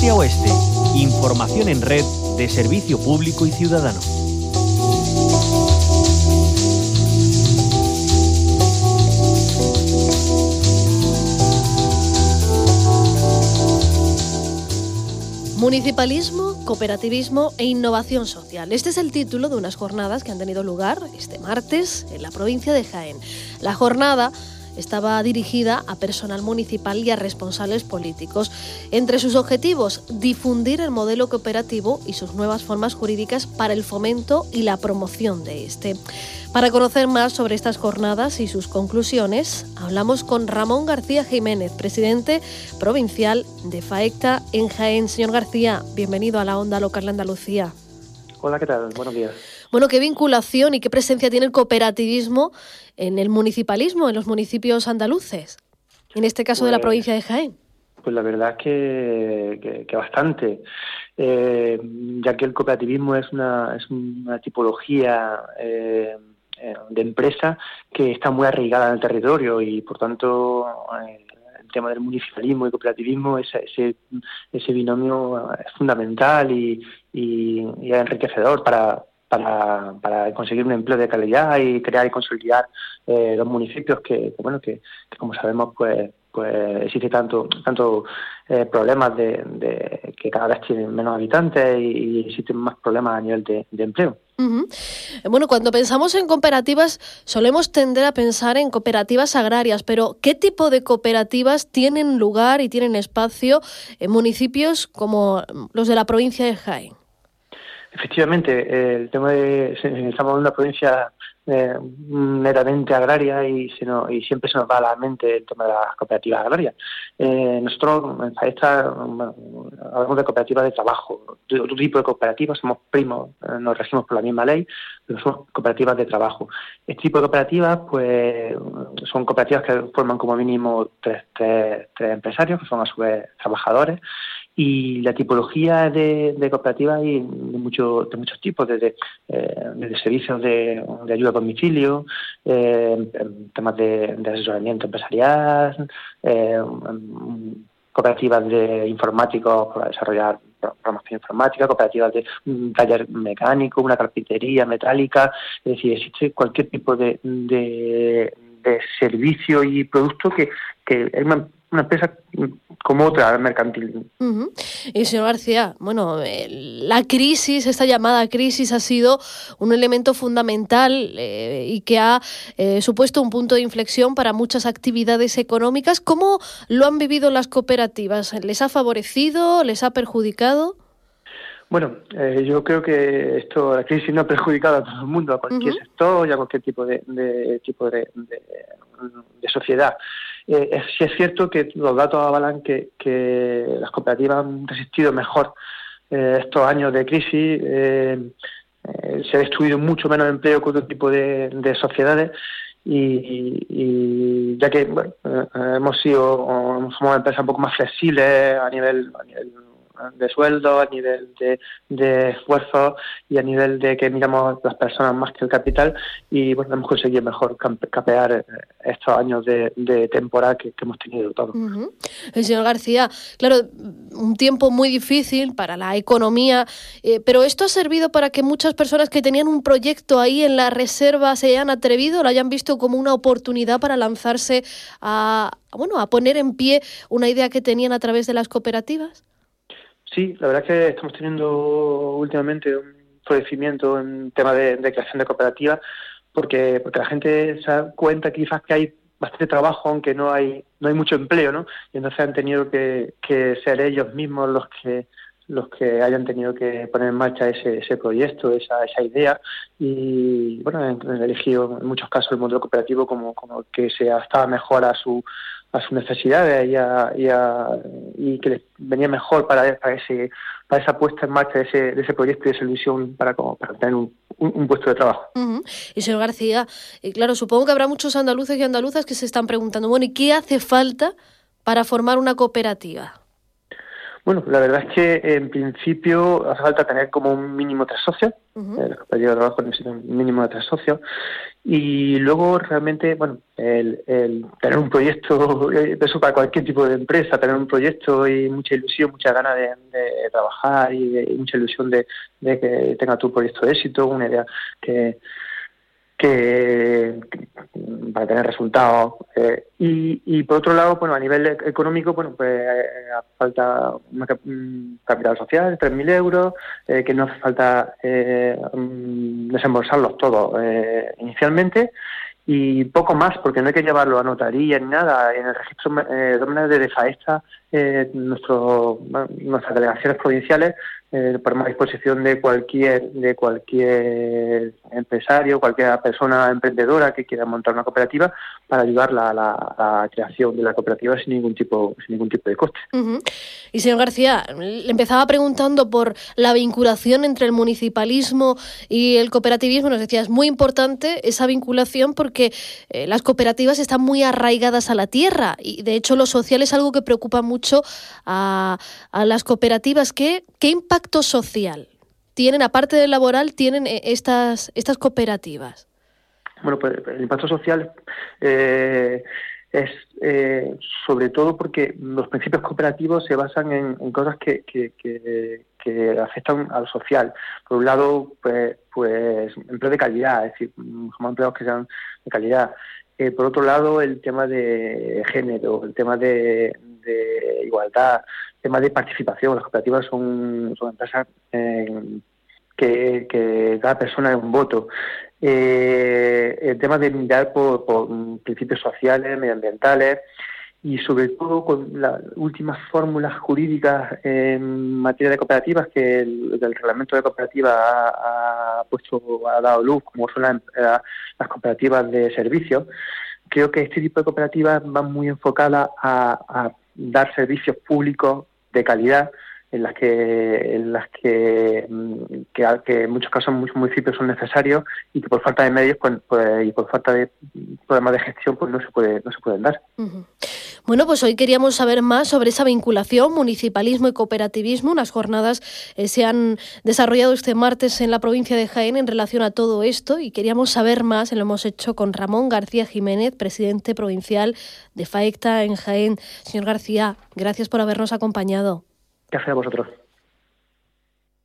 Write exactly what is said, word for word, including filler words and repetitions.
este a oeste. Información en red de servicio público y ciudadano. Municipalismo, cooperativismo e innovación social. Este es el título de unas jornadas que han tenido lugar este martes en la provincia de Jaén. La jornada estaba dirigida a personal municipal y a responsables políticos. Entre sus objetivos, difundir el modelo cooperativo y sus nuevas formas jurídicas para el fomento y la promoción de este. Para conocer más sobre estas jornadas y sus conclusiones, hablamos con Ramón García Jiménez, presidente provincial de FAECTA en Jaén. Señor García, bienvenido a la Onda Local de Andalucía. Hola, ¿qué tal? Buenos días. Bueno, ¿qué vinculación y qué presencia tiene el cooperativismo en el municipalismo, en los municipios andaluces? En este caso pues, de la provincia de Jaén. Pues la verdad es que, que, que bastante, eh, ya que el cooperativismo es una, es una tipología eh, de empresa que está muy arraigada en el territorio y, por tanto, eh, el tema del municipalismo y cooperativismo, ese, ese, ese binomio es fundamental y, y, y es enriquecedor para... Para, para conseguir un empleo de calidad y crear y consolidar eh, los municipios que, que bueno que, que como sabemos pues pues existe tanto tanto eh, problemas de, de que cada vez tienen menos habitantes y, y existen más problemas a nivel de, de empleo. Uh-huh. Bueno, cuando pensamos en cooperativas solemos tender a pensar en cooperativas agrarias, pero ¿qué tipo de cooperativas tienen lugar y tienen espacio en municipios como los de la provincia de Jaén? Efectivamente, el tema de estamos en una provincia eh, netamente agraria y, se nos, y siempre se nos va a la mente el tema de las cooperativas agrarias. Eh, nosotros en FAECTA hablamos de cooperativas de trabajo, de otro tipo de cooperativas, somos primos, eh, nos regimos por la misma ley, pero somos cooperativas de trabajo. Este tipo de cooperativas pues son cooperativas que forman como mínimo tres, tres, tres empresarios, que son a su vez trabajadores. Y la tipología de, de cooperativas hay de, mucho, de muchos tipos, desde, eh, desde servicios de, de ayuda a domicilio, eh, temas de, de asesoramiento empresarial, eh, cooperativas de informáticos para desarrollar programación informática, cooperativas de un taller mecánico, una carpintería metálica, es decir, existe cualquier tipo de, de, de servicio y producto que, que es una, una empresa como otra mercantil. Uh-huh. Y señor García, bueno, eh, la crisis, esta llamada crisis ha sido un elemento fundamental eh, y que ha eh, supuesto un punto de inflexión para muchas actividades económicas. ¿Cómo lo han vivido las cooperativas? ¿Les ha favorecido? ¿Les ha perjudicado? Bueno, eh, yo creo que esto, la crisis no ha perjudicado a todo el mundo, a cualquier uh-huh. sector y a cualquier tipo de, de tipo de, de, de sociedad. Eh, es, sí es cierto que los datos avalan que, que las cooperativas han resistido mejor eh, estos años de crisis. Eh, eh, se ha destruido mucho menos empleo que otro tipo de, de sociedades y, y, y ya que bueno, eh, hemos sido somos una empresa un poco más flexibles a nivel a nivel de sueldo, a nivel de, de esfuerzo y a nivel de que miramos las personas más que el capital y bueno, hemos conseguido mejor capear estos años de, de temporada que, que hemos tenido todos. Uh-huh. El señor García, claro, un tiempo muy difícil para la economía, eh, pero esto ha servido para que muchas personas que tenían un proyecto ahí en la reserva se hayan atrevido, lo hayan visto como una oportunidad para lanzarse a, bueno, a poner en pie una idea que tenían a través de las cooperativas. Sí, la verdad es que estamos teniendo últimamente un florecimiento en tema de, de creación de cooperativas porque porque la gente se da cuenta quizás que hay bastante trabajo aunque no hay no hay mucho empleo, ¿no? Y entonces han tenido que, que ser ellos mismos los que los que hayan tenido que poner en marcha ese ese proyecto, esa esa idea y bueno, han elegido en muchos casos el modelo cooperativo como como que se adaptaba mejor a su a sus necesidades y, a, y, a, y que les venía mejor para, para ese para esa puesta en marcha de ese, de ese proyecto y de esa ilusión para, como, para tener un, un, un puesto de trabajo. Uh-huh. Y señor García, eh, claro, supongo que habrá muchos andaluces y andaluzas que se están preguntando, bueno, ¿y qué hace falta para formar una cooperativa? Bueno, la verdad es que en principio hace falta tener como un mínimo tres socios. Uh-huh. eh, Las cooperativas de trabajo necesitan un mínimo de tres socios. Y luego realmente, bueno, el, el tener un proyecto, eso para cualquier tipo de empresa, tener un proyecto y mucha ilusión, mucha ganas de, de trabajar y, de, y mucha ilusión de, de que tenga tu proyecto de éxito, una idea que... que para tener resultados eh, y, y por otro lado, bueno, a nivel económico, bueno, pues eh, hace falta una, un capital social de tres mil euros, eh, que no hace falta eh, desembolsarlos todos eh, inicialmente, y poco más, porque no hay que llevarlo a notaría ni nada. En el registro eh, de Faesta, eh, nuestro, bueno, nuestras delegaciones provinciales eh, ponemos a disposición de cualquier de cualquier empresario, cualquier persona emprendedora que quiera montar una cooperativa para ayudarla a la, a la creación de la cooperativa sin ningún tipo sin ningún tipo de coste. Uh-huh. Y señor García, le empezaba preguntando por la vinculación entre el municipalismo y el cooperativismo. Nos decía, es muy importante esa vinculación porque eh, las cooperativas están muy arraigadas a la tierra y de hecho lo social es algo que preocupa mucho a, a las cooperativas. ¿Qué, qué impacto social tienen, aparte del laboral, tienen estas, estas cooperativas? Bueno, pues el impacto social eh, es eh, sobre todo porque los principios cooperativos se basan en, en cosas que, que, que, que afectan al social. Por un lado, pues, pues empleo de calidad, es decir, empleos que sean de calidad. Eh, por otro lado, el tema de género, el tema de, de igualdad, el tema de participación. Las cooperativas son, son empresas eh, que, que cada persona es un voto. Eh, el tema de mirar por, por principios sociales, medioambientales y sobre todo con las últimas fórmulas jurídicas en materia de cooperativas que el, el reglamento de cooperativas ha, ha puesto, ha dado luz, como son las, las cooperativas de servicios. Creo que este tipo de cooperativas van muy enfocadas a, a dar servicios públicos de calidad, en las que en las que, que, que en muchos casos muchos municipios son necesarios y que por falta de medios pues, pues, y por falta de problemas de gestión pues no se puede no se pueden dar. Uh-huh. Bueno, pues hoy queríamos saber más sobre esa vinculación, municipalismo y cooperativismo. Unas jornadas eh, se han desarrollado este martes en la provincia de Jaén en relación a todo esto y queríamos saber más, y lo hemos hecho con Ramón García Jiménez, presidente provincial de Faecta en Jaén. Señor García, gracias por habernos acompañado. Gracias a vosotros.